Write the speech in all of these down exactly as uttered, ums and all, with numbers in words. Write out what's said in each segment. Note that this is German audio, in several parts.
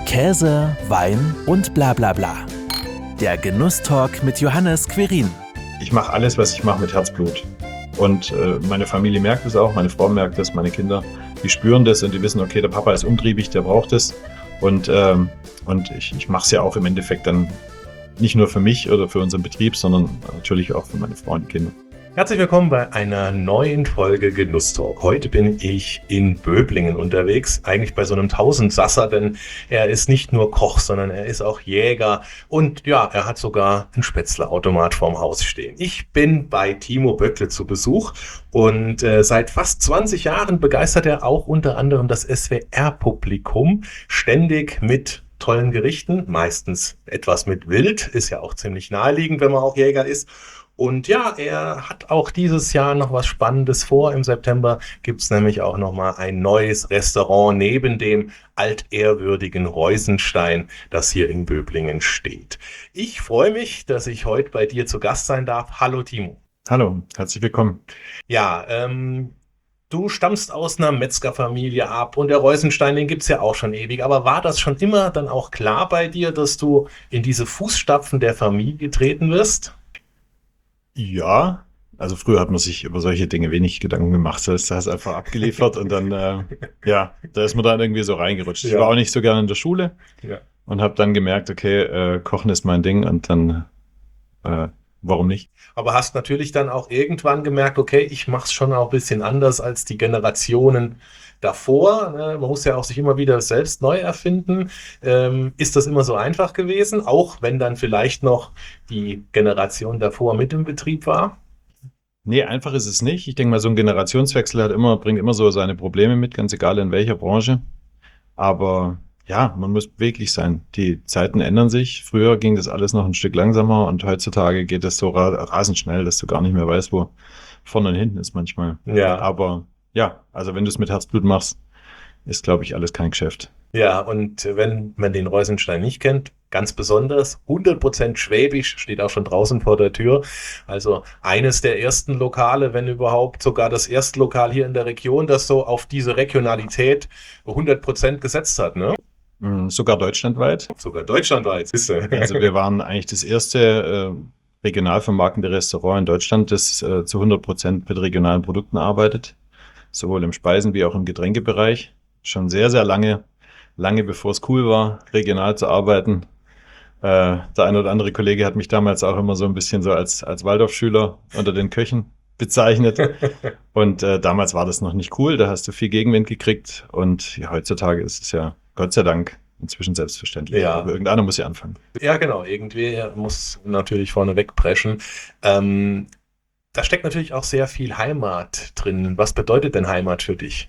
Käse, Wein und bla bla bla. Der Genusstalk mit Johannes Querin. Ich mache alles, was ich mache, mit Herzblut. Und äh, meine Familie merkt es auch, meine Frau merkt es, meine Kinder, die spüren das und die wissen, okay, der Papa ist umtriebig, der braucht es. Und, ähm, und ich, ich mache es ja auch im Endeffekt dann nicht nur für mich oder für unseren Betrieb, sondern natürlich auch für meine Frau und die Kinder. Herzlich willkommen bei einer neuen Folge Genusstalk. Heute bin ich in Böblingen unterwegs, eigentlich bei so einem Tausendsasser, denn er ist nicht nur Koch, sondern er ist auch Jäger und ja, er hat sogar einen Spätzleautomat vorm Haus stehen. Ich bin bei Timo Böckle zu Besuch und äh, seit fast zwanzig Jahren begeistert er auch unter anderem das S W R-Publikum ständig mit tollen Gerichten, meistens etwas mit Wild, ist ja auch ziemlich naheliegend, wenn man auch Jäger ist. Und ja, er hat auch dieses Jahr noch was Spannendes vor. Im September gibt's nämlich auch noch mal ein neues Restaurant neben dem altehrwürdigen Reusenstein, das hier in Böblingen steht. Ich freue mich, dass ich heute bei dir zu Gast sein darf. Hallo Timo. Hallo, herzlich willkommen. Ja, ähm, du stammst aus einer Metzgerfamilie ab und der Reusenstein, den gibt's ja auch schon ewig. Aber war das schon immer dann auch klar bei dir, dass du in diese Fußstapfen der Familie treten wirst? Ja, also früher hat man sich über solche Dinge wenig Gedanken gemacht. Da ist das einfach abgeliefert und dann, äh, ja, da ist man dann irgendwie so reingerutscht. Ich Ja. war auch nicht so gerne in der Schule Ja. und habe dann gemerkt, okay, äh, Kochen ist mein Ding und dann, äh, warum nicht? Aber hast natürlich dann auch irgendwann gemerkt, okay, ich mache es schon auch ein bisschen anders als die Generationen davor. Ne? Man muss ja auch sich immer wieder selbst neu erfinden. Ähm, ist das immer so einfach gewesen, auch wenn dann vielleicht noch die Generation davor mit im Betrieb war? Nee, einfach ist es nicht. Ich denke mal, so ein Generationswechsel hat immer, bringt immer so seine Probleme mit, ganz egal in welcher Branche. Aber ja, man muss beweglich sein. Die Zeiten ändern sich. Früher ging das alles noch ein Stück langsamer und heutzutage geht es so ra- rasend schnell, dass du gar nicht mehr weißt, wo vorne und hinten ist manchmal. Ja. Aber ja, also wenn du es mit Herzblut machst, ist, glaube ich, alles kein Geschäft. Ja, und wenn man den Reusenstein nicht kennt, ganz besonders, hundert Prozent schwäbisch, steht auch schon draußen vor der Tür. Also eines der ersten Lokale, wenn überhaupt sogar das erste Lokal hier in der Region, das so auf diese Regionalität hundert Prozent gesetzt hat, ne? Mm, Sogar deutschlandweit. Sogar deutschlandweit, siehst du. Also wir waren eigentlich das erste äh, regional vermarktende Restaurant in Deutschland, das äh, zu hundert Prozent mit regionalen Produkten arbeitet. Sowohl im Speisen- wie auch im Getränkebereich. Schon sehr, sehr lange, lange bevor es cool war, regional zu arbeiten. Äh, der eine oder andere Kollege hat mich damals auch immer so ein bisschen so als, als Waldorfschüler unter den Köchen bezeichnet. Und äh, damals war das noch nicht cool, da hast du viel Gegenwind gekriegt. Und ja, heutzutage ist es ja Gott sei Dank inzwischen selbstverständlich. Ja. Aber irgendeiner muss ja anfangen. Ja, genau, irgendwie muss natürlich vorne wegpreschen. Ähm, da steckt natürlich auch sehr viel Heimat drin. Was bedeutet denn Heimat für dich?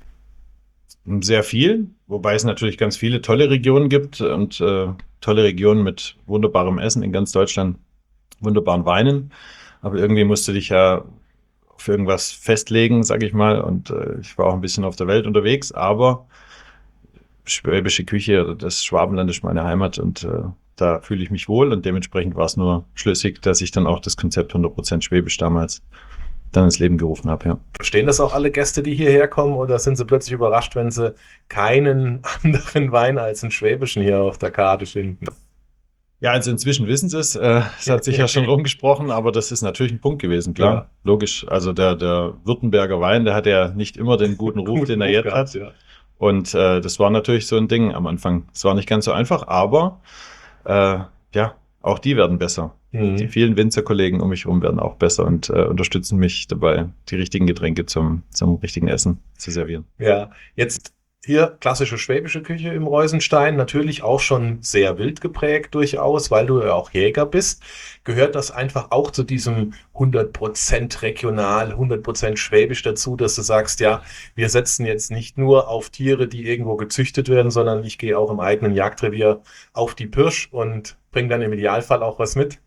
Sehr viel, wobei es natürlich ganz viele tolle Regionen gibt und äh, tolle Regionen mit wunderbarem Essen in ganz Deutschland, wunderbaren Weinen. Aber irgendwie musst du dich ja auf irgendwas festlegen, sag ich mal. Und äh, ich war auch ein bisschen auf der Welt unterwegs, aber schwäbische Küche, das Schwabenland ist meine Heimat und äh, da fühle ich mich wohl und dementsprechend war es nur schlüssig, dass ich dann auch das Konzept hundert Prozent Schwäbisch damals dann ins Leben gerufen habe, ja. Verstehen das auch alle Gäste, die hierher kommen, oder sind sie plötzlich überrascht, wenn sie keinen anderen Wein als einen schwäbischen hier auf der Karte finden? Ja, also inzwischen wissen sie es. Äh, es hat sich ja schon rumgesprochen, aber das ist natürlich ein Punkt gewesen, klar. Ja. Logisch. Also der, der Württemberger Wein, der hat ja nicht immer den guten Ruf, den er jetzt hat. Ja. Und äh, das war natürlich so ein Ding am Anfang. Es war nicht ganz so einfach, aber äh, ja, auch die werden besser. Mhm. Die vielen Winzerkollegen um mich herum werden auch besser und äh, unterstützen mich dabei, die richtigen Getränke zum, zum richtigen Essen zu servieren. Ja, jetzt hier klassische schwäbische Küche im Reusenstein, natürlich auch schon sehr wild geprägt durchaus, weil du ja auch Jäger bist. Gehört das einfach auch zu diesem hundert Prozent regional, hundert Prozent schwäbisch dazu, dass du sagst, ja, wir setzen jetzt nicht nur auf Tiere, die irgendwo gezüchtet werden, sondern ich gehe auch im eigenen Jagdrevier auf die Pirsch und bringe dann im Idealfall auch was mit?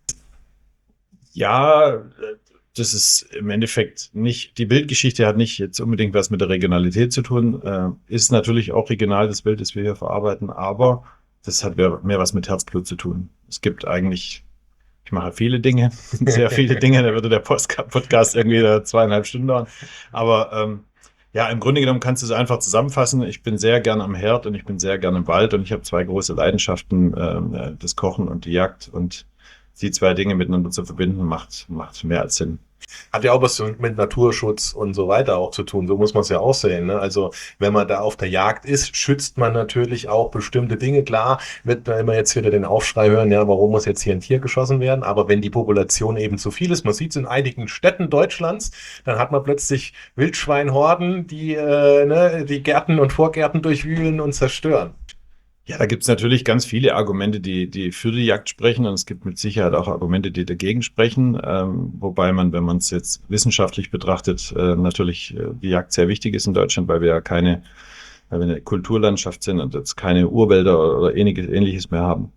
Ja, das ist im Endeffekt nicht, die Wildgeschichte hat nicht jetzt unbedingt was mit der Regionalität zu tun, äh, ist natürlich auch regional das Wild, das wir hier verarbeiten, aber das hat mehr, mehr was mit Herzblut zu tun. Es gibt eigentlich, ich mache viele Dinge, sehr viele Dinge, da würde der Post- Podcast irgendwie da zweieinhalb Stunden dauern, aber ähm, Ja, im Grunde genommen kannst du es einfach zusammenfassen. Ich bin sehr gern am Herd und ich bin sehr gern im Wald und ich habe zwei große Leidenschaften, ähm, das Kochen und die Jagd, und die zwei Dinge miteinander zu verbinden, macht, macht mehr als Sinn. Hat ja auch was mit Naturschutz und so weiter auch zu tun. So muss man es ja auch sehen. Ne? Also wenn man da auf der Jagd ist, schützt man natürlich auch bestimmte Dinge. Klar, wird man immer jetzt wieder den Aufschrei hören, ja, warum muss jetzt hier ein Tier geschossen werden? Aber wenn die Population eben zu viel ist, man sieht es in einigen Städten Deutschlands, dann hat man plötzlich Wildschweinhorden, die äh, ne, die Gärten und Vorgärten durchwühlen und zerstören. Ja, da gibt's natürlich ganz viele Argumente, die, die für die Jagd sprechen, und es gibt mit Sicherheit auch Argumente, die dagegen sprechen, ähm, wobei man, wenn man es jetzt wissenschaftlich betrachtet, äh, natürlich äh, die Jagd sehr wichtig ist in Deutschland, weil wir ja keine, weil wir eine Kulturlandschaft sind und jetzt keine Urwälder oder, oder ähnliches, ähnliches mehr haben.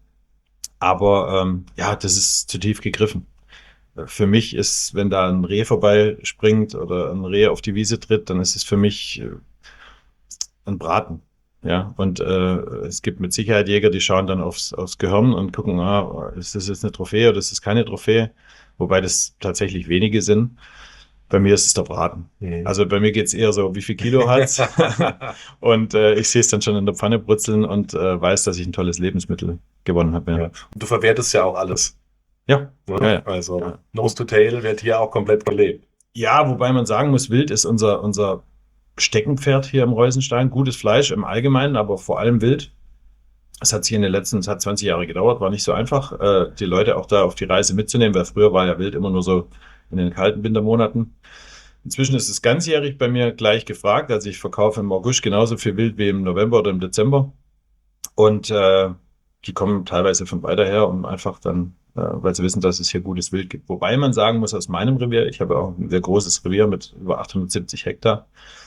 Aber ähm, ja, das ist zu tief gegriffen. Für mich ist, wenn da ein Reh vorbeispringt oder ein Reh auf die Wiese tritt, dann ist es für mich äh, ein Braten. Ja, und äh, es gibt mit Sicherheit Jäger, die schauen dann aufs, aufs Gehirn und gucken, ah, ist das jetzt eine Trophäe oder ist das keine Trophäe? Wobei das tatsächlich wenige sind. Bei mir ist es der Braten. Mhm. Also bei mir geht's eher so, wie viel Kilo hat's? Und äh, ich sehe es dann schon in der Pfanne brutzeln und äh, weiß, dass ich ein tolles Lebensmittel gewonnen habe. Ja. Ja. Und du verwertest ja auch alles. Ja. Ne? Ja, ja. Also Ja. Nose to Tail wird hier auch komplett gelebt. Ja, wobei man sagen muss, Wild ist unser, unser Steckenpferd hier im Reusenstein. Gutes Fleisch im Allgemeinen, aber vor allem Wild. Es hat sich in den letzten, es hat zwanzig Jahre gedauert, war nicht so einfach, äh, die Leute auch da auf die Reise mitzunehmen, weil früher war ja Wild immer nur so in den kalten Wintermonaten. Inzwischen ist es ganzjährig bei mir gleich gefragt. Also ich verkaufe im August genauso viel Wild wie im November oder im Dezember. Und äh, die kommen teilweise von weiter her, um einfach dann, äh, weil sie wissen, dass es hier gutes Wild gibt. Wobei man sagen muss, aus meinem Revier, ich habe auch ein sehr großes Revier mit über achthundertsiebzig Hektar.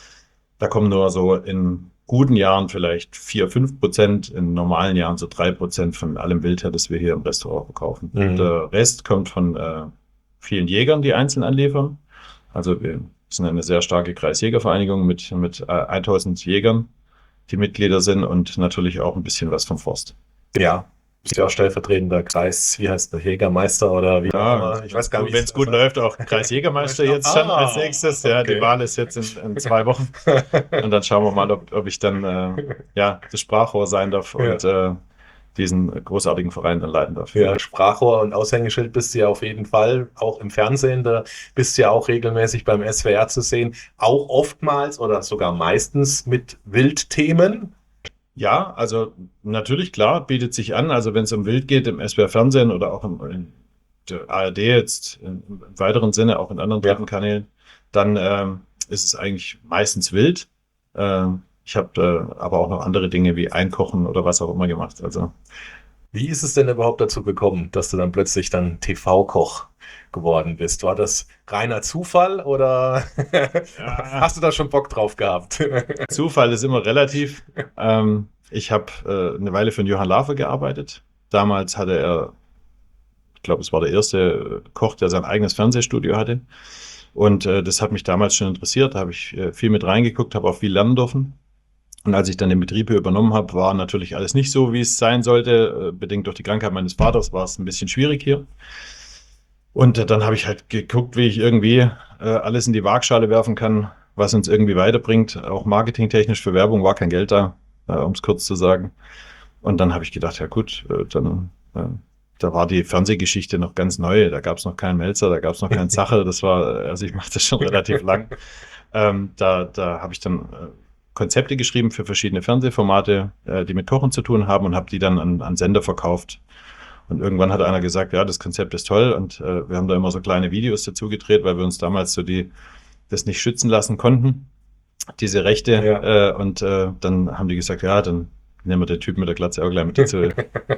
Da kommen nur so in guten Jahren vielleicht vier, fünf Prozent, in normalen Jahren so drei Prozent von allem Wild her, das wir hier im Restaurant verkaufen. Mhm. Der Rest kommt von äh, vielen Jägern, die einzeln anliefern. Also wir sind eine sehr starke Kreisjägervereinigung mit, mit äh, tausend Jägern, die Mitglieder sind, und natürlich auch ein bisschen was vom Forst. Ja. Ist ja auch stellvertretender Kreis, wie heißt der, Jägermeister oder wie auch immer. Ich weiß gar nicht. Wenn es gut läuft, auch Kreisjägermeister jetzt schon Ah, als nächstes. Ja, okay. die Wahl ist jetzt in, in zwei Wochen. Und dann schauen wir mal, ob, ob ich dann äh, ja, das Sprachrohr sein darf und äh, diesen großartigen Verein dann leiten darf. Ja, Sprachrohr und Aushängeschild bist du ja auf jeden Fall, auch im Fernsehen, da bist du ja auch regelmäßig beim S W R zu sehen, auch oftmals oder sogar meistens mit Wildthemen. Ja, also natürlich, klar, bietet sich an. Also wenn es um Wild geht, im S W R Fernsehen oder auch im, in der A R D jetzt, im, im weiteren Sinne, auch in anderen Ja. Kanälen, dann ähm, ist es eigentlich meistens Wild. Ähm, ich habe äh, aber auch noch andere Dinge wie Einkochen oder was auch immer gemacht. Also Wie ist es denn überhaupt dazu gekommen, dass du dann plötzlich dann T V-Koch geworden bist? War das reiner Zufall oder Ja. hast du da schon Bock drauf gehabt? Zufall ist immer relativ. Ähm, ich habe äh, eine Weile für den Johann Lafer gearbeitet. Damals hatte er, ich glaube, es war der erste Koch, der sein eigenes Fernsehstudio hatte. Und äh, das hat mich damals schon interessiert. Da habe ich äh, viel mit reingeguckt, habe auch viel lernen dürfen. Und als ich dann den Betrieb hier übernommen habe, war natürlich alles nicht so, wie es sein sollte. Äh, bedingt durch die Krankheit meines Vaters war es ein bisschen schwierig hier. Und äh, dann habe ich halt geguckt, wie ich irgendwie äh, alles in die Waagschale werfen kann, was uns irgendwie weiterbringt. Auch marketingtechnisch für Werbung war kein Geld da, äh, um es kurz zu sagen. Und dann habe ich gedacht, ja gut, äh, dann äh, da war die Fernsehgeschichte noch ganz neu. Da gab es noch keinen Melzer, da gab es noch keinen Zacher. Das war, also ich mache das schon relativ lang. Ähm, da da habe ich dann äh, Konzepte geschrieben für verschiedene Fernsehformate, äh, die mit Kochen zu tun haben, und habe die dann an, an Sender verkauft. Und irgendwann hat einer gesagt, ja, das Konzept ist toll, und äh, wir haben da immer so kleine Videos dazu gedreht, weil wir uns damals so die das nicht schützen lassen konnten, diese Rechte. Ja. Äh, und äh, dann haben die gesagt, ja, dann nehmen wir den Typen mit der Glatze auch gleich mit dazu.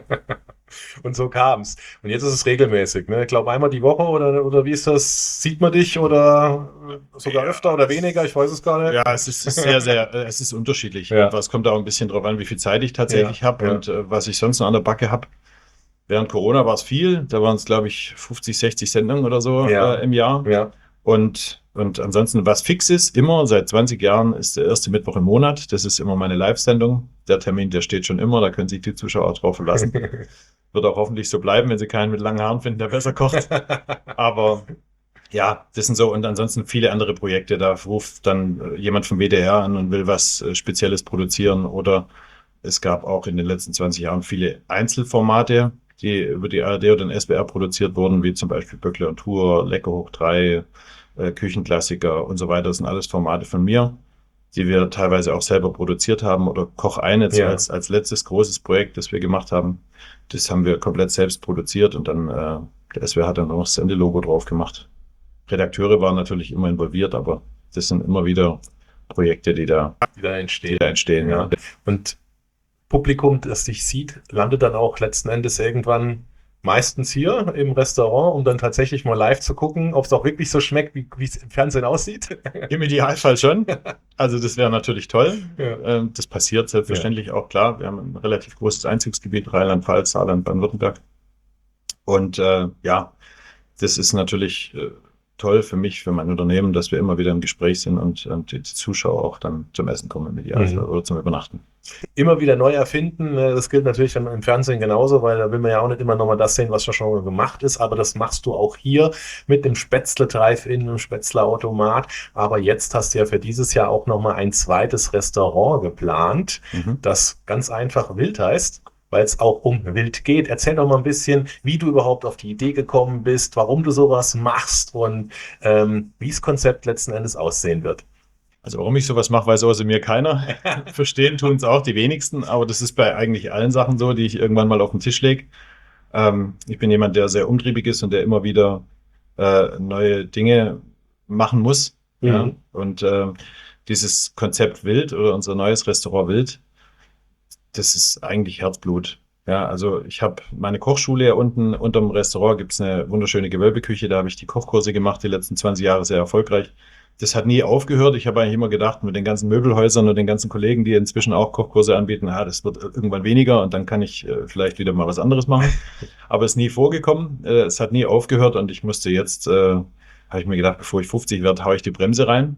Und so kam's. Und jetzt ist es regelmäßig, ne? Ich glaube einmal die Woche oder, oder wie ist das? Sieht man dich oder sogar Ja. öfter oder weniger? Ich weiß es gar nicht. Ja, es ist sehr, sehr, äh, es ist unterschiedlich. Ja. Es kommt auch ein bisschen drauf an, wie viel Zeit ich tatsächlich Ja, habe ja. und äh, was ich sonst noch an der Backe habe. Während Corona war es viel, da waren es, glaube ich, fünfzig, sechzig Sendungen oder so Ja. äh, im Jahr. Ja. Und, und ansonsten, was fix ist, immer seit zwanzig Jahren, ist der erste Mittwoch im Monat. Das ist immer meine Live-Sendung. Der Termin, der steht schon immer, da können sich die Zuschauer drauf verlassen. Wird auch hoffentlich so bleiben, wenn sie keinen mit langen Haaren finden, der besser kocht. Aber Ja, das sind so und ansonsten viele andere Projekte. Da ruft dann äh, jemand vom W D R an und will was äh, Spezielles produzieren. Oder es gab auch in den letzten zwanzig Jahren viele Einzelformate, die über die A R D oder den S W R produziert wurden, wie zum Beispiel Böckle und Tour, Lecker hoch drei, äh, Küchenklassiker und so weiter. Das sind alles Formate von mir, die wir teilweise auch selber produziert haben. Oder Koch ein jetzt Ja. als, als letztes großes Projekt, das wir gemacht haben. Das haben wir komplett selbst produziert und dann äh, der S W R hat dann auch das Sendelogo drauf gemacht. Redakteure waren natürlich immer involviert, aber das sind immer wieder Projekte, die da, Die da die entstehen. da entstehen. Ja. Ja. Und Publikum, das dich sieht, landet dann auch letzten Endes irgendwann meistens hier im Restaurant, um dann tatsächlich mal live zu gucken, ob es auch wirklich so schmeckt, wie wie es im Fernsehen aussieht. Im Idealfall schon. Also das wäre natürlich toll. Ja. Ähm, Das passiert selbstverständlich auch, klar. Wir haben ein relativ großes Einzugsgebiet, Rheinland-Pfalz, Saarland, Baden-Württemberg. Und äh, ja, das ist natürlich äh, toll für mich, für mein Unternehmen, dass wir immer wieder im Gespräch sind und, und die Zuschauer auch dann zum Essen kommen im Idealfall Mhm. oder zum Übernachten. Immer wieder neu erfinden, äh, das gilt natürlich dann im Fernsehen genauso, weil da will man ja auch nicht immer nochmal das sehen, was schon mal gemacht ist, aber das machst du auch hier mit dem Spätzle Drive-In, dem Spätzle Automat. Aber jetzt hast du ja für dieses Jahr auch nochmal ein zweites Restaurant geplant, Mhm. das ganz einfach Wild heißt, weil es auch um Wild geht. Erzähl doch mal ein bisschen, wie du überhaupt auf die Idee gekommen bist, warum du sowas machst und ähm, wie das Konzept letzten Endes aussehen wird. Also warum ich sowas mache, weiß außer mir keiner. Verstehen tun es auch die wenigsten, aber das ist bei eigentlich allen Sachen so, die ich irgendwann mal auf den Tisch lege. Ähm, ich bin jemand, der sehr umtriebig ist und der immer wieder äh, neue Dinge machen muss. Mhm. Ja? Und äh, dieses Konzept Wild oder unser neues Restaurant Wild, das ist eigentlich Herzblut. Ja, also ich habe meine Kochschule unten unterm Restaurant gibt's eine wunderschöne Gewölbeküche, da habe ich die Kochkurse gemacht, die letzten zwanzig Jahre sehr erfolgreich. Das hat nie aufgehört. Ich habe eigentlich immer gedacht, mit den ganzen Möbelhäusern und den ganzen Kollegen, die inzwischen auch Kochkurse anbieten, ah, das wird irgendwann weniger und dann kann ich äh, vielleicht wieder mal was anderes machen. Aber es ist nie vorgekommen. Äh, es hat nie aufgehört und ich musste jetzt, äh, habe ich mir gedacht, bevor ich fünfzig werde, haue ich die Bremse rein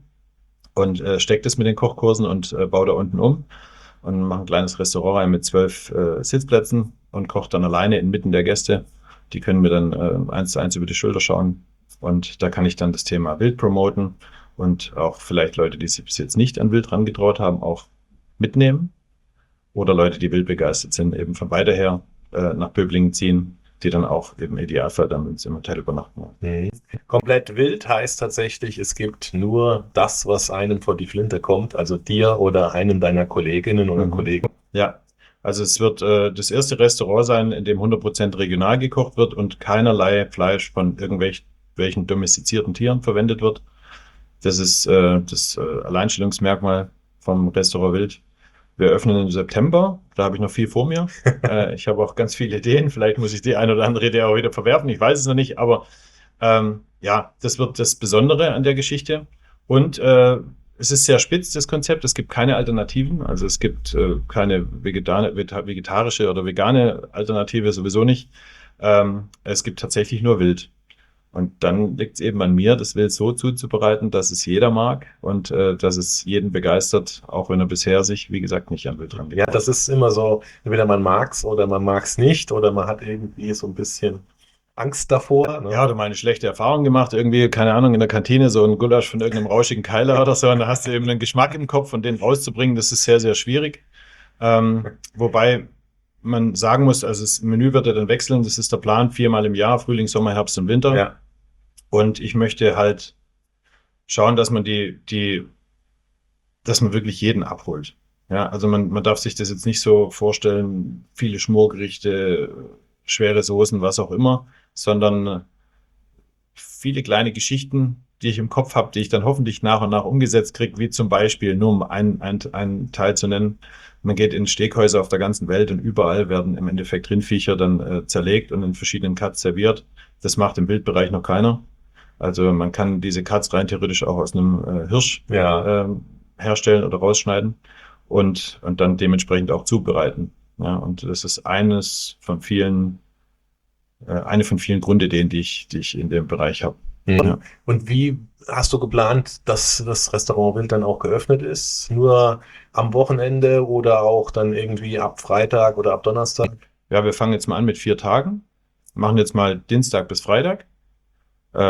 und äh, stecke das mit den Kochkursen und äh, baue da unten um und mache ein kleines Restaurant rein mit zwölf äh, Sitzplätzen und koche dann alleine inmitten der Gäste. Die können mir dann äh, eins zu eins über die Schulter schauen und da kann ich dann das Thema Wild promoten und auch vielleicht Leute, die sich bis jetzt nicht an Wild rangetraut haben, auch mitnehmen oder Leute, die wild begeistert sind, eben von weiter her äh, nach Böblingen ziehen, die dann auch im Idealfall dann im Hotel übernachten. Mhm. Komplett wild heißt tatsächlich, es gibt nur das, was einem vor die Flinte kommt, also dir oder einem deiner Kolleginnen oder Mhm. Kollegen. Ja, also es wird äh, das erste Restaurant sein, in dem hundert Prozent regional gekocht wird und keinerlei Fleisch von irgendwelchen welchen domestizierten Tieren verwendet wird. Das ist äh, das äh, Alleinstellungsmerkmal vom Restaurant Wild. Wir öffnen im September, da habe ich noch viel vor mir. äh, ich habe auch ganz viele Ideen, vielleicht muss ich die eine oder andere Idee auch wieder verwerfen, ich weiß es noch nicht, aber ähm, ja, das wird das Besondere an der Geschichte. Und äh, es ist sehr spitz, das Konzept. Es gibt keine Alternativen. Also es gibt äh, keine vegeta- veta- vegetarische oder vegane Alternative sowieso nicht. Ähm, es gibt tatsächlich nur Wild. Und dann liegt es eben an mir, das Wild so zuzubereiten, dass es jeder mag und äh, dass es jeden begeistert, auch wenn er bisher sich, wie gesagt, nicht an Wild dran Ja, das ist immer so, entweder man mag's oder man mag's nicht oder man hat irgendwie so ein bisschen Angst davor. Ne? Ja, oder mal eine schlechte Erfahrung gemacht, irgendwie, keine Ahnung, in der Kantine so ein Gulasch von irgendeinem rauschigen Keiler oder so, und da hast du eben einen Geschmack im Kopf und den rauszubringen, das ist sehr, sehr schwierig. Ähm, wobei man sagen muss, also das Menü wird ja dann wechseln, das ist der Plan, viermal im Jahr, Frühling, Sommer, Herbst und Winter. Ja. Und ich möchte halt schauen, dass man die, die, dass man wirklich jeden abholt. Ja, also man, man darf sich das jetzt nicht so vorstellen, viele Schmorgerichte, schwere Soßen, was auch immer, sondern viele kleine Geschichten, die ich im Kopf habe, die ich dann hoffentlich nach und nach umgesetzt kriege, wie zum Beispiel, nur um einen, einen, einen Teil zu nennen, man geht in Steakhäuser auf der ganzen Welt und überall werden im Endeffekt Rindviecher dann äh, zerlegt und in verschiedenen Cuts serviert. Das macht im Wildbereich noch keiner. Also man kann diese Cuts rein theoretisch auch aus einem äh, Hirsch Ja. ähm, herstellen oder rausschneiden und, und dann dementsprechend auch zubereiten. Ja, und das ist eines von vielen, äh, eine von vielen Grundideen, die ich, die ich in dem Bereich habe. Mhm. Ja. Und wie hast du geplant, dass das Restaurant Wild dann auch geöffnet ist? Nur am Wochenende oder auch dann irgendwie ab Freitag oder ab Donnerstag? Ja, wir fangen jetzt mal an mit vier Tagen, machen jetzt mal Dienstag bis Freitag. Ähm,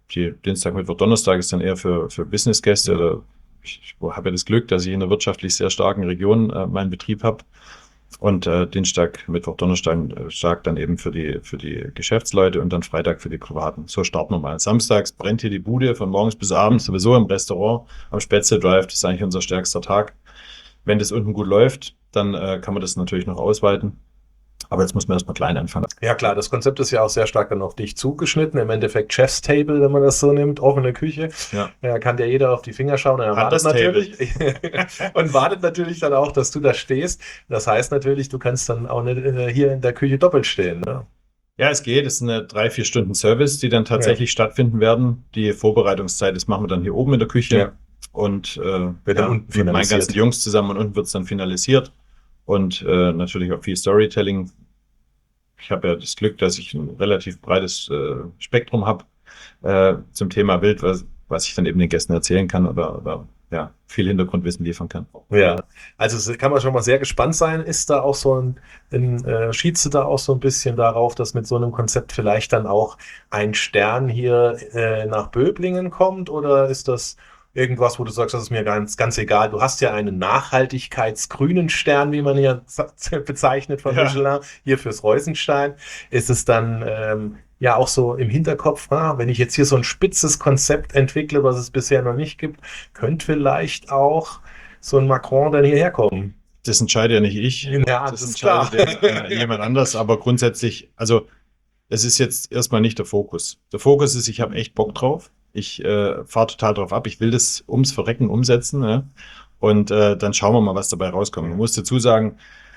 die Dienstag, Mittwoch, Donnerstag ist dann eher für, für Businessgäste. Oder ich, ich habe ja das Glück, dass ich in einer wirtschaftlich sehr starken Region äh, meinen Betrieb habe. Und äh, Dienstag, Mittwoch, Donnerstag äh, stark dann eben für die, für die Geschäftsleute und dann Freitag für die Privaten. So starten wir mal. Samstags brennt hier die Bude von morgens bis abends, sowieso im Restaurant am Spätzle Drive. Das ist eigentlich unser stärkster Tag. Wenn das unten gut läuft, dann äh, kann man das natürlich noch ausweiten. Aber jetzt muss man erstmal klein anfangen. Ja klar, das Konzept ist ja auch sehr stark dann auf dich zugeschnitten. Im Endeffekt Chef's Table, wenn man das so nimmt, offene Küche. Ja. Da kann dir jeder auf die Finger schauen. Und, er wartet natürlich, und wartet natürlich dann auch, dass du da stehst. Das heißt natürlich, du kannst dann auch nicht hier in der Küche doppelt stehen. Ne? Ja, es geht. Es sind eine drei, vier Stunden Service, die dann tatsächlich ja. stattfinden werden. Die Vorbereitungszeit, das machen wir dann hier oben in der Küche. Ja. Und äh, wird dann ja, unten mit meinen ganzen Jungs zusammen und unten wird es dann finalisiert. Und äh, natürlich auch viel Storytelling. Ich habe ja das Glück, dass ich ein relativ breites äh, Spektrum habe äh, zum Thema Wild, was, was ich dann eben den Gästen erzählen kann oder, oder ja, viel Hintergrundwissen liefern kann. Ja, also kann man schon mal sehr gespannt sein. Ist da auch so ein, ein äh, schiedst du da auch so ein bisschen darauf, dass mit so einem Konzept vielleicht dann auch ein Stern hier äh, nach Böblingen kommt? Oder ist das irgendwas, wo du sagst, das ist mir ganz, ganz egal. Du hast ja einen nachhaltigkeitsgrünen Stern, wie man hier bezeichnet von ja. Michelin, hier fürs Reusenstein. Ist es dann ähm, ja auch so im Hinterkopf, ah, wenn ich jetzt hier so ein spitzes Konzept entwickle, was es bisher noch nicht gibt, könnte vielleicht auch so ein Macron dann hierher kommen? Das entscheide ja nicht ich. Ja, das, das entscheidet äh, jemand anders. Aber grundsätzlich, also es ist jetzt erstmal nicht der Fokus. Der Fokus ist, ich habe echt Bock drauf. Ich äh, fahre total drauf ab. Ich will das ums Verrecken umsetzen. Ja? Und äh, dann schauen wir mal, was dabei rauskommt. Ich muss dazu sagen,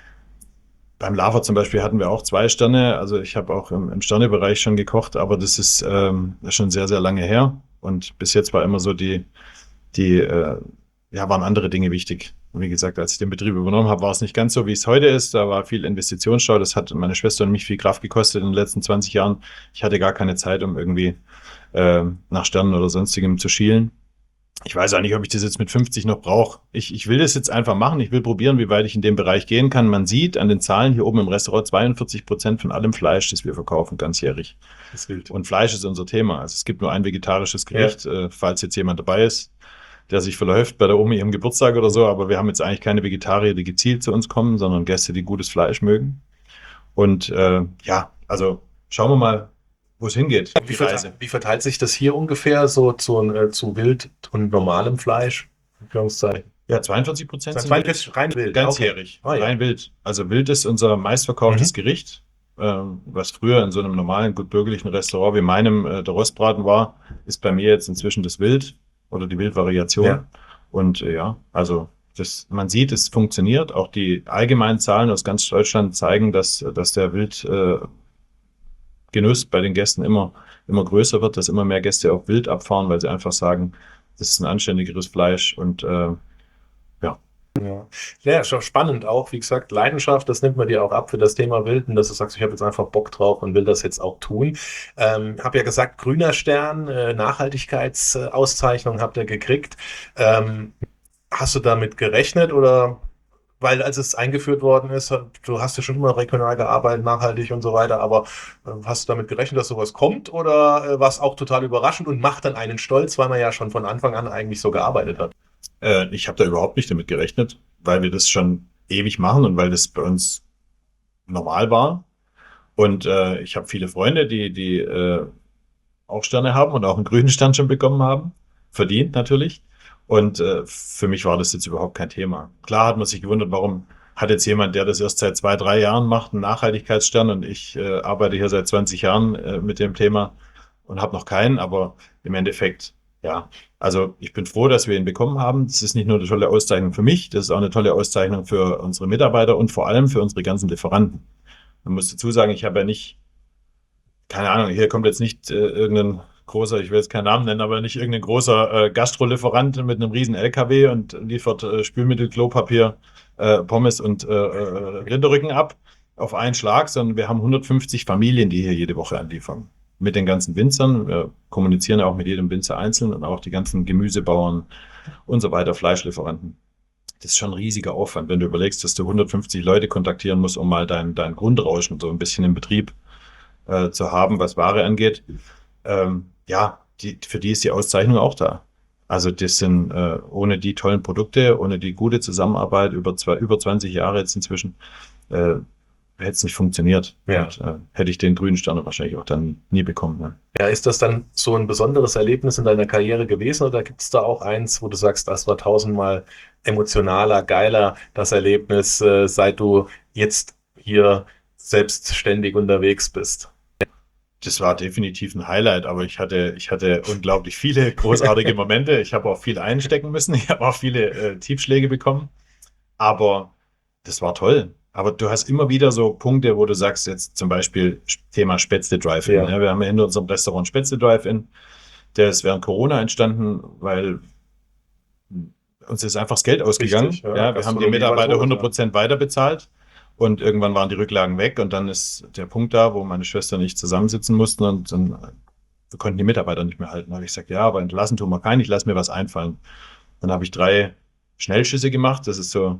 beim Lava zum Beispiel hatten wir auch zwei Sterne. Also ich habe auch im, im Sternebereich schon gekocht, aber das ist ähm, schon sehr, sehr lange her. Und bis jetzt war immer so die, die äh, ja, waren andere Dinge wichtig. Und wie gesagt, als ich den Betrieb übernommen habe, war es nicht ganz so, wie es heute ist. Da war viel Investitionsstau. Das hat meine Schwester und mich viel Kraft gekostet in den letzten zwanzig Jahren. Ich hatte gar keine Zeit, um irgendwie äh, nach Sternen oder sonstigem zu schielen. Ich weiß auch nicht, ob ich das jetzt mit fünfzig noch brauche. Ich, ich will das jetzt einfach machen. Ich will probieren, wie weit ich in dem Bereich gehen kann. Man sieht an den Zahlen hier oben im Restaurant zweiundvierzig Prozent von allem Fleisch, das wir verkaufen, ganzjährig. Das ist wild. Und Fleisch ist unser Thema. Also es gibt nur ein vegetarisches Gericht, ja. äh, falls jetzt jemand dabei ist, der sich verläuft bei der Omi ihrem Geburtstag oder so. Aber wir haben jetzt eigentlich keine Vegetarier, die gezielt zu uns kommen, sondern Gäste, die gutes Fleisch mögen. Und äh, ja, also schauen wir mal, wo es hingeht. Wie verteilt, wie verteilt sich das hier ungefähr so zu, äh, zu Wild und normalem Fleisch? Ja, zweiundvierzig Prozent sind zweiundvierzig rein wild. Ganzjährig. Okay. Oh, ja. Rein wild. Also Wild ist unser meistverkauftes mhm. Gericht, ähm, was früher in so einem normalen, gut bürgerlichen Restaurant wie meinem äh, der Rostbraten war, ist bei mir jetzt inzwischen das Wild oder die Wildvariation. Ja. Und äh, ja, also das, man sieht, es funktioniert. Auch die allgemeinen Zahlen aus ganz Deutschland zeigen, dass, dass der Wild äh, Genuss bei den Gästen immer, immer größer wird, dass immer mehr Gäste auf Wild abfahren, weil sie einfach sagen, das ist ein anständigeres Fleisch und äh, ja. Ja. Ja, schon spannend auch, wie gesagt, Leidenschaft, das nimmt man dir auch ab für das Thema Wilden, dass du sagst, ich habe jetzt einfach Bock drauf und will das jetzt auch tun. Ähm, habe ja gesagt, grüner Stern, äh, Nachhaltigkeitsauszeichnung habt ihr gekriegt. Ähm, hast du damit gerechnet oder... Weil als es eingeführt worden ist, du hast ja schon immer regional gearbeitet, nachhaltig und so weiter, aber hast du damit gerechnet, dass sowas kommt oder war es auch total überraschend und macht dann einen stolz, weil man ja schon von Anfang an eigentlich so gearbeitet hat? Äh, ich habe da überhaupt nicht damit gerechnet, weil wir das schon ewig machen und weil das bei uns normal war. Und äh, ich habe viele Freunde, die, die äh, auch Sterne haben und auch einen grünen Stern schon bekommen haben. Verdient natürlich. Und äh, für mich war das jetzt überhaupt kein Thema. Klar hat man sich gewundert, warum hat jetzt jemand, der das erst seit zwei, drei Jahren macht, einen Nachhaltigkeitsstern und ich äh, arbeite hier seit zwanzig Jahren äh, mit dem Thema und habe noch keinen, aber im Endeffekt, ja, also ich bin froh, dass wir ihn bekommen haben. Das ist nicht nur eine tolle Auszeichnung für mich, das ist auch eine tolle Auszeichnung für unsere Mitarbeiter und vor allem für unsere ganzen Lieferanten. Man muss dazu sagen, ich habe ja nicht, keine Ahnung, hier kommt jetzt nicht äh, irgendein großer, ich will jetzt keinen Namen nennen, aber nicht irgendein großer äh, Gastrolieferant mit einem riesen L K W und liefert äh, Spülmittel, Klopapier, äh, Pommes und äh, äh, Rinderrücken ab auf einen Schlag, sondern wir haben hundertfünfzig Familien, die hier jede Woche anliefern. Mit den ganzen Winzern, wir kommunizieren auch mit jedem Winzer einzeln und auch die ganzen Gemüsebauern und so weiter, Fleischlieferanten. Das ist schon ein riesiger Aufwand, wenn du überlegst, dass du hundertfünfzig Leute kontaktieren musst, um mal dein, dein Grundrauschen so ein bisschen im Betrieb äh, zu haben, was Ware angeht. Ähm, ja, die, für die ist die Auszeichnung auch da. Also das sind äh, ohne die tollen Produkte, ohne die gute Zusammenarbeit über zwei, über zwanzig Jahre jetzt inzwischen, äh, hätte es nicht funktioniert. Ja. Und, äh, hätte ich den grünen Stern wahrscheinlich auch dann nie bekommen. Ne? Ja, ist das dann so ein besonderes Erlebnis in deiner Karriere gewesen oder gibt es da auch eins, wo du sagst, das war tausendmal emotionaler, geiler, das Erlebnis, äh, seit du jetzt hier selbstständig unterwegs bist? Das war definitiv ein Highlight, aber ich hatte, ich hatte unglaublich viele großartige Momente. Ich habe auch viel einstecken müssen. Ich habe auch viele äh, Tiefschläge bekommen. Aber das war toll. Aber du hast immer wieder so Punkte, wo du sagst, jetzt zum Beispiel Thema Spätzle Drive-In. Ja. Ja, wir haben in unserem Restaurant Spätzle Drive-In. Der ist während Corona entstanden, weil uns ist einfach das Geld ausgegangen. Richtig, ja. Ja, wir haben die Gastronomie war Mitarbeiter tot, hundert Prozent weiter bezahlt. Und irgendwann waren die Rücklagen weg und dann ist der Punkt da, wo meine Schwester und ich zusammensitzen mussten und dann wir konnten die Mitarbeiter nicht mehr halten. Da habe ich gesagt, ja, aber entlassen tun wir keinen, ich lasse mir was einfallen. Dann habe ich drei Schnellschüsse gemacht, das ist so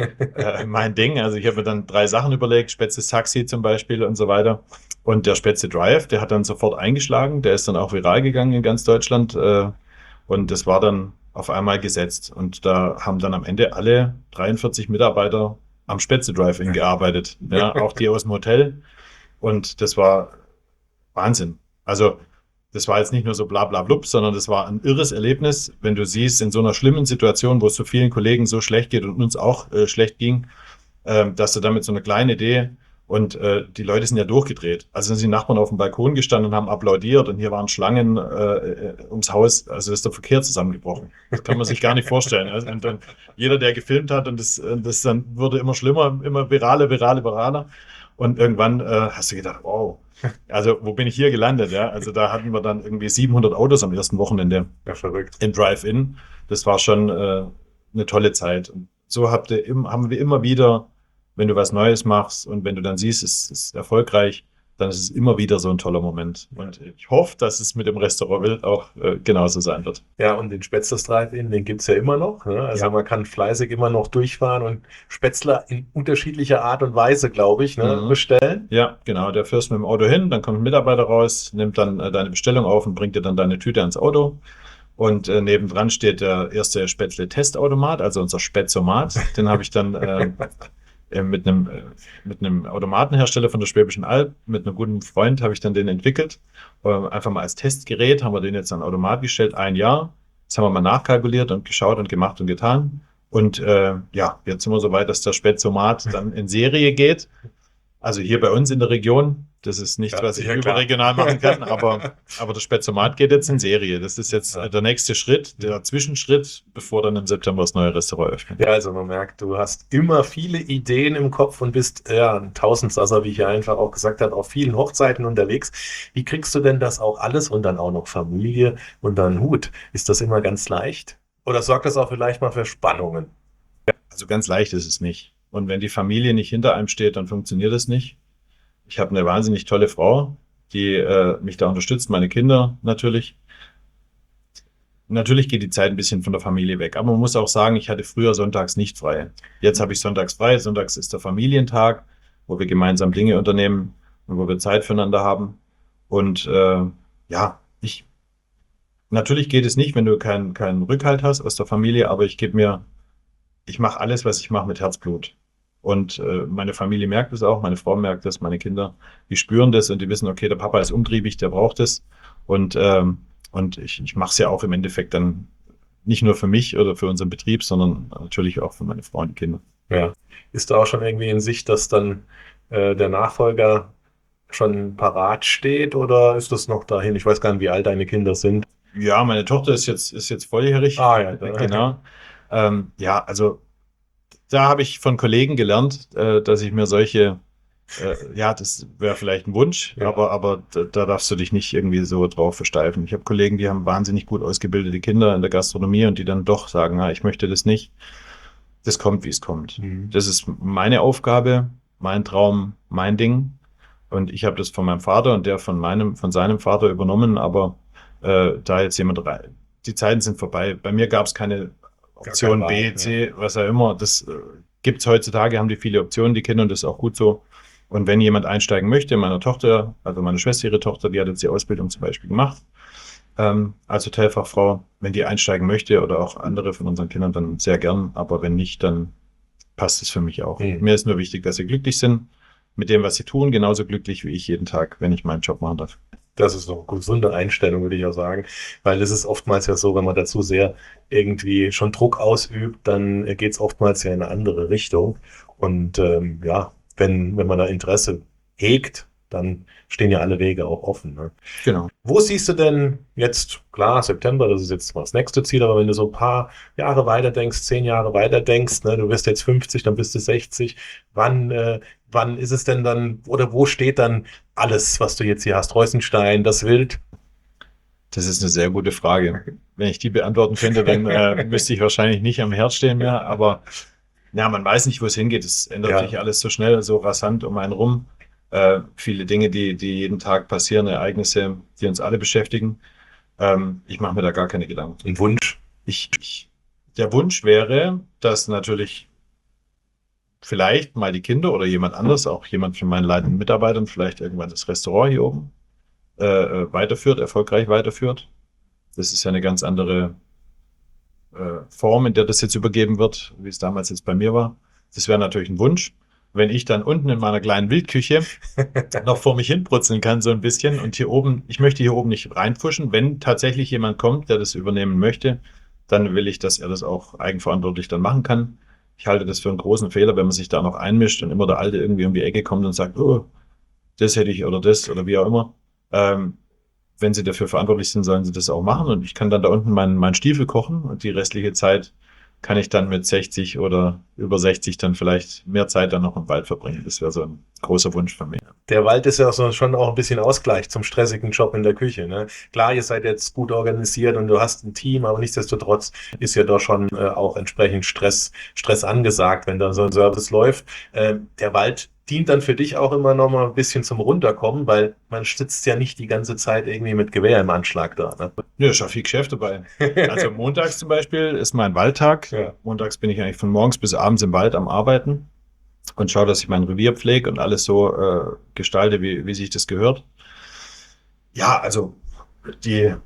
äh, mein Ding. Also ich habe mir dann drei Sachen überlegt, Spätzle Taxi zum Beispiel und so weiter. Und der Spätzle Drive, der hat dann sofort eingeschlagen, der ist dann auch viral gegangen in ganz Deutschland äh, und das war dann auf einmal gesetzt. Und da haben dann am Ende alle dreiundvierzig Mitarbeiter am Spätzle Drive-In gearbeitet, ja, auch die aus dem Hotel. Und das war Wahnsinn. Also das war jetzt nicht nur so bla bla blub, sondern das war ein irres Erlebnis, wenn du siehst, in so einer schlimmen Situation, wo es so vielen Kollegen so schlecht geht und uns auch äh, schlecht ging, äh, dass du damit so eine kleine Idee und äh, die Leute sind ja durchgedreht. Also sind die Nachbarn auf dem Balkon gestanden und haben applaudiert und hier waren Schlangen äh, ums Haus, also ist der Verkehr zusammengebrochen. Das kann man sich gar nicht vorstellen. Also, und dann jeder, der gefilmt hat und das, das dann wurde immer schlimmer, immer viraler, viraler, viraler. Und irgendwann äh, hast du gedacht, wow, also wo bin ich hier gelandet? Ja? Also da hatten wir dann irgendwie siebenhundert Autos am ersten Wochenende Ja, verrückt. im Drive-In. Das war schon äh, eine tolle Zeit. Und so habt ihr, im- haben wir immer wieder, wenn du was Neues machst und wenn du dann siehst, es ist erfolgreich, dann ist es immer wieder so ein toller Moment. Und ich hoffe, dass es mit dem Restaurant Wild auch äh, genauso sein wird. Ja, und den Spätzles Drive-In, den gibt's ja immer noch. Ne? Also Ja. man kann fleißig immer noch durchfahren und Spätzler in unterschiedlicher Art und Weise, glaube ich, ne, Mhm. bestellen. Ja, genau. Der fährst mit dem Auto hin, dann kommt ein Mitarbeiter raus, nimmt dann äh, deine Bestellung auf und bringt dir dann deine Tüte ans Auto. Und äh, nebendran steht der erste Spätzle-Testautomat, also unser Spätzomat. Den habe ich dann äh, äh, mit einem äh, mit einem Automatenhersteller von der Schwäbischen Alb, mit einem guten Freund, habe ich dann den entwickelt. Äh, einfach mal als Testgerät haben wir den jetzt an den Automat gestellt, ein Jahr. Das haben wir mal nachkalkuliert und geschaut und gemacht und getan. Und äh, ja, jetzt sind wir so weit, dass der Spätzomat dann in Serie geht. Also hier bei uns in der Region. Das ist nichts, Ja, was ich ja, klar. überregional machen kann, aber, aber der Spätzomat geht jetzt in Serie. Das ist jetzt Ja. äh, der nächste Schritt, der Zwischenschritt, bevor dann im September das neue Restaurant öffnet. Ja, also man merkt, du hast immer viele Ideen im Kopf und bist ja ein Tausendsasser, wie ich ja einfach auch gesagt habe, auf vielen Hochzeiten unterwegs. Wie kriegst du denn das auch alles und dann auch noch Familie und dann Hut? Ist das immer ganz leicht? Oder sorgt das auch vielleicht mal für Spannungen? Also ganz leicht ist es nicht. Und wenn die Familie nicht hinter einem steht, dann funktioniert es nicht. Ich habe eine wahnsinnig tolle Frau, die äh, mich da unterstützt, meine Kinder natürlich. Natürlich geht die Zeit ein bisschen von der Familie weg, aber man muss auch sagen, ich hatte früher sonntags nicht frei. Jetzt habe ich sonntags frei. Sonntags ist der Familientag, wo wir gemeinsam Dinge unternehmen und wo wir Zeit füreinander haben. Und äh, ja, ich natürlich geht es nicht, wenn du keinen keinen Rückhalt hast aus der Familie, aber ich gebe mir, ich mache alles, was ich mache, mit Herzblut. Und äh, meine Familie merkt es auch, meine Frau merkt es, meine Kinder, die spüren das und die wissen, okay, der Papa ist umtriebig, der braucht es. Und, ähm, und ich, ich mache es ja auch im Endeffekt dann nicht nur für mich oder für unseren Betrieb, sondern natürlich auch für meine Frau und die Kinder. Ja. Ist da auch schon irgendwie in Sicht, dass dann äh, der Nachfolger schon parat steht oder ist das noch dahin? Ich weiß gar nicht, wie alt deine Kinder sind. Ja, meine Tochter ist jetzt, ist jetzt volljährig. Ah, ja, Genau. Ähm, ja, also da habe ich von Kollegen gelernt, äh, dass ich mir solche, äh, ja, das wäre vielleicht ein Wunsch, Ja. aber, aber da, da darfst du dich nicht irgendwie so drauf versteifen. Ich habe Kollegen, die haben wahnsinnig gut ausgebildete Kinder in der Gastronomie und die dann doch sagen, ah, ich möchte das nicht. Das kommt, wie es kommt. Mhm. Das ist meine Aufgabe, mein Traum, mein Ding. Und ich habe das von meinem Vater und der von meinem, von seinem Vater übernommen, aber äh, da jetzt jemand rein. Die Zeiten sind vorbei. Bei mir gab es keine Option keine B, Wahl, C, was auch immer. Das äh, gibt's heutzutage, haben die viele Optionen, die Kinder, und das ist auch gut so. Und wenn jemand einsteigen möchte, meine Tochter, also meine Schwester, ihre Tochter, die hat jetzt die Ausbildung zum Beispiel gemacht, ähm, als Hotelfachfrau. Wenn die einsteigen möchte oder auch andere von unseren Kindern, dann sehr gern. Aber wenn nicht, dann passt es für mich auch. Mhm. Mir ist nur wichtig, dass sie glücklich sind mit dem, was sie tun. Genauso glücklich wie ich jeden Tag, wenn ich meinen Job machen darf. Das ist doch eine gesunde Einstellung, würde ich auch sagen. Weil es ist oftmals ja so, wenn man dazu sehr irgendwie schon Druck ausübt, dann geht es oftmals ja in eine andere Richtung. Und ähm, ja, wenn, wenn man da Interesse hegt, dann stehen ja alle Wege auch offen. Ne? Genau. Wo siehst du denn jetzt, klar, September, das ist jetzt mal das nächste Ziel, aber wenn du so ein paar Jahre weiter denkst, zehn Jahre weiter denkst, ne, du wirst jetzt fünfzig, dann bist du sechzig, wann, äh, wann ist es denn dann, oder wo steht dann alles, was du jetzt hier hast? Reusenstein, das Wild? Das ist eine sehr gute Frage. Wenn ich die beantworten könnte, dann äh, müsste ich wahrscheinlich nicht am Herd stehen mehr. Aber ja, man weiß nicht, wo es hingeht. Es ändert Ja. sich alles so schnell, so rasant um einen rum. Äh, viele Dinge, die, die jeden Tag passieren, Ereignisse, die uns alle beschäftigen. Ähm, ich mache mir da gar keine Gedanken. Ein Wunsch? Ich, ich, der Wunsch wäre, dass natürlich vielleicht mal die Kinder oder jemand anders, auch jemand von meinen leitenden Mitarbeitern, vielleicht irgendwann das Restaurant hier oben äh, äh, weiterführt, erfolgreich weiterführt. Das ist ja eine ganz andere äh, Form, in der das jetzt übergeben wird, wie es damals jetzt bei mir war. Das wäre natürlich ein Wunsch. Wenn ich dann unten in meiner kleinen Wildküche noch vor mich hin brutzeln kann, so ein bisschen. Und hier oben, ich möchte hier oben nicht reinpfuschen. Wenn tatsächlich jemand kommt, der das übernehmen möchte, dann will ich, dass er das auch eigenverantwortlich dann machen kann. Ich halte das für einen großen Fehler, wenn man sich da noch einmischt und immer der Alte irgendwie um die Ecke kommt und sagt, oh, das hätte ich oder das oder wie auch immer. Ähm, wenn sie dafür verantwortlich sind, sollen sie das auch machen. Und ich kann dann da unten meinen, meinen Stiefel kochen und die restliche Zeit kann ich dann mit sechzig oder über sechzig dann vielleicht mehr Zeit dann noch im Wald verbringen. Das wäre so ein großer Wunsch von mir. Der Wald ist ja so schon auch ein bisschen Ausgleich zum stressigen Job in der Küche. Ne? Klar, ihr seid jetzt gut organisiert und du hast ein Team, aber nichtsdestotrotz ist ja doch schon äh, auch entsprechend Stress, Stress angesagt, wenn da so ein Service läuft. Äh, der Wald dient dann für dich auch immer noch mal ein bisschen zum Runterkommen, weil man sitzt ja nicht die ganze Zeit irgendwie mit Gewehr im Anschlag da. Ne? Ja, ist ja viel Geschäft dabei. Also montags zum Beispiel ist mein Waldtag. Ja. Montags bin ich eigentlich von morgens bis abends im Wald am Arbeiten und schaue, dass ich mein Revier pflege und alles so äh, gestalte, wie, wie sich das gehört. Ja, also die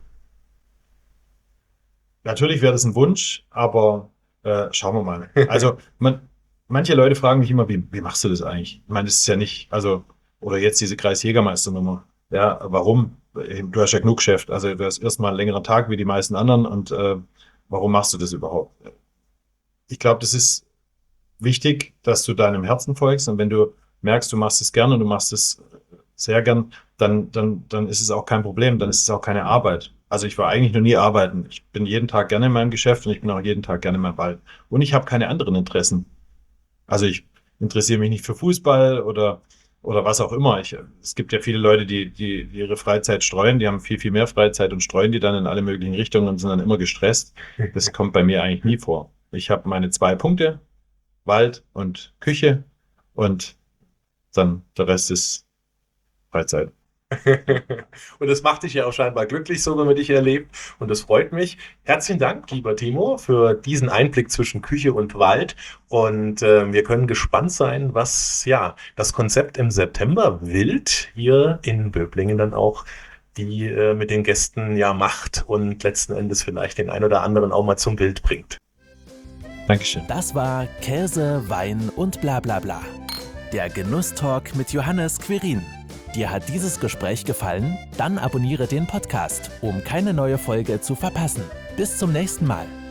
natürlich wäre das ein Wunsch, aber äh, schauen wir mal. Also man, manche Leute fragen mich immer, wie, wie machst du das eigentlich? Ich meine, das ist ja nicht, also, oder jetzt diese Kreisjägermeisternummer. Ja, warum? Du hast ja genug Geschäft. Also du hast erstmal einen längeren Tag wie die meisten anderen und äh, warum machst du das überhaupt? Ich glaube, das ist wichtig, dass du deinem Herzen folgst und wenn du merkst, du machst es gern und du machst es sehr gern, dann, dann, dann ist es auch kein Problem, dann ist es auch keine Arbeit. Also ich war eigentlich noch nie arbeiten. Ich bin jeden Tag gerne in meinem Geschäft und ich bin auch jeden Tag gerne in meinem Wald. Und ich habe keine anderen Interessen. Also ich interessiere mich nicht für Fußball oder, oder was auch immer. Ich, es gibt ja viele Leute, die, die, die ihre Freizeit streuen, die haben viel, viel mehr Freizeit und streuen die dann in alle möglichen Richtungen und sind dann immer gestresst. Das kommt bei mir eigentlich nie vor. Ich habe meine zwei Punkte, Wald und Küche und dann der Rest ist Freizeit. Und das macht dich ja auch scheinbar glücklich, so wenn man dich erlebt. Und das freut mich. Herzlichen Dank, lieber Timo, für diesen Einblick zwischen Küche und Wald. Und äh, wir können gespannt sein, was ja das Konzept im September Wild hier in Böblingen dann auch die äh, mit den Gästen ja macht und letzten Endes vielleicht den ein oder anderen auch mal zum Wild bringt. Dankeschön. Das war Käse, Wein und bla bla bla. Der Genusstalk mit Johannes Quirin. Dir hat dieses Gespräch gefallen? Dann abonniere den Podcast, um keine neue Folge zu verpassen. Bis zum nächsten Mal.